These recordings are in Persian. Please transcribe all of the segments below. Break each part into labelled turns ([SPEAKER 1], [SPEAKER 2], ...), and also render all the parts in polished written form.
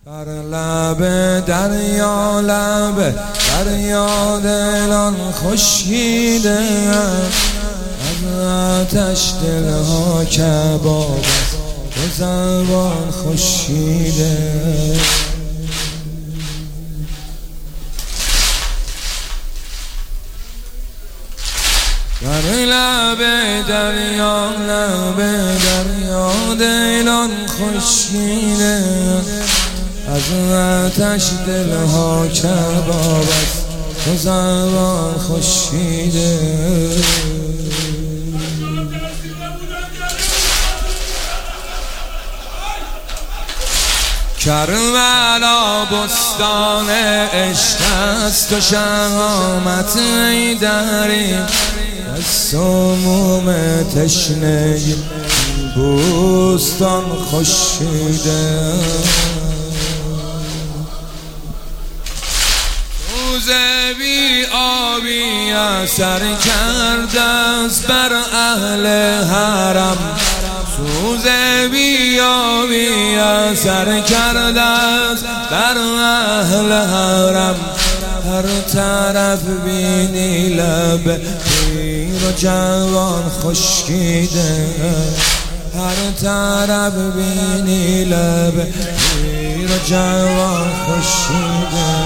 [SPEAKER 1] بر لب دریا دلان خشکیده از آتش دلها کباب است و زبان خشکیده. بر لب دریا دلان خشکیده از آتش دلها کباب است و زبان خشکیده. کربلا بستان عشق است و شهامت ایدری از سموم تشنه بوستان خشکیده. روز بی آبی اثر کرده است بر اهل حرم، سوز بی آبی اثر کرده است بر اهل حرم. هر طرف بینی لب پیر و جوان خشکیده، هر طرف بینی لب پیر و جوان خشکیده.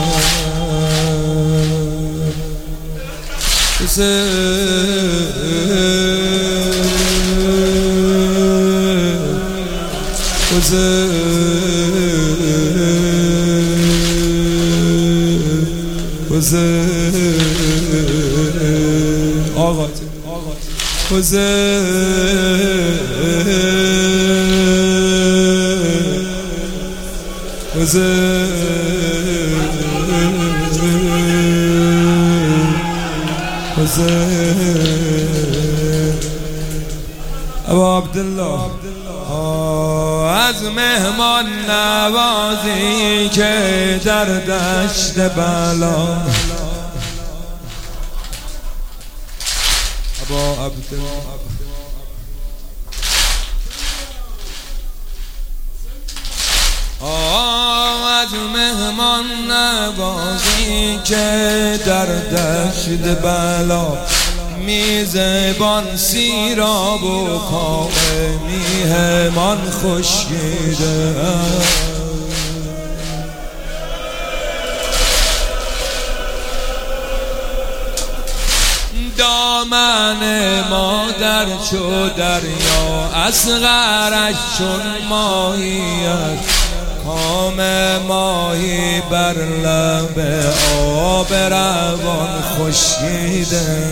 [SPEAKER 1] ابا عبدالله از مهمان نوازی که در دشت بلا ابا عبدالله از مهمان نوازی که در دشت بلا میزبان سیراب و کام میهمان خشکیده. دامن مادر چو دریا اصغرش چون ماهی است، کام ماهی بر لب آب روان خشکیده.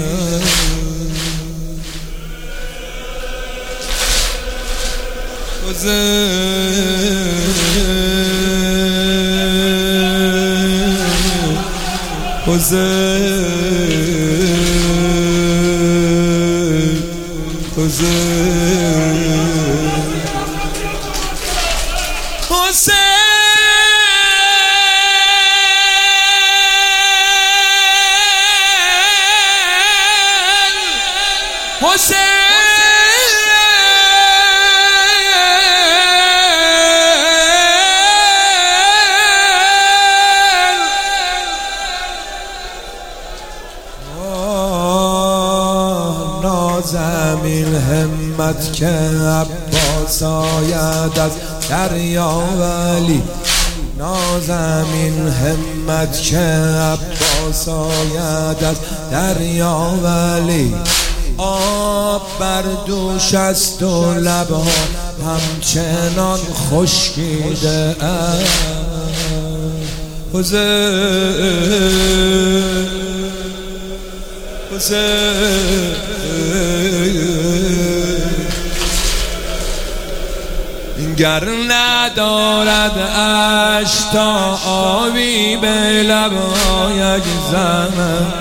[SPEAKER 1] زمین همت که عباس آید از دریا ولی، نازمین همت که عباس آید از دریا ولی. آب بر دوش است و لبها همچنان خشکیده گر ندارد اشک تا آبی به لبهایش زنم،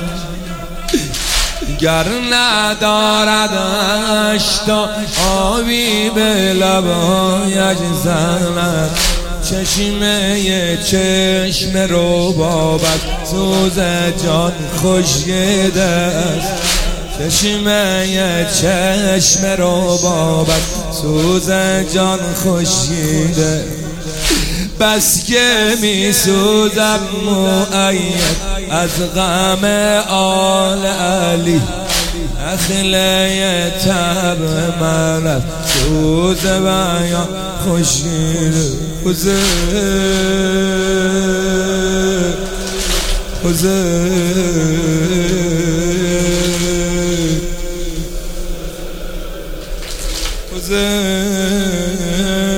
[SPEAKER 1] گر ندارد اشک تا آبی به لبهایش زنم. چشمه چشم ربابت سوز جان خشکیده است، چشمه چشم ربابت سوز جان خشکیده. بس که می سوزم مؤید از غم آل علی اخله تب مرد سوز بیان خوشگیر حسین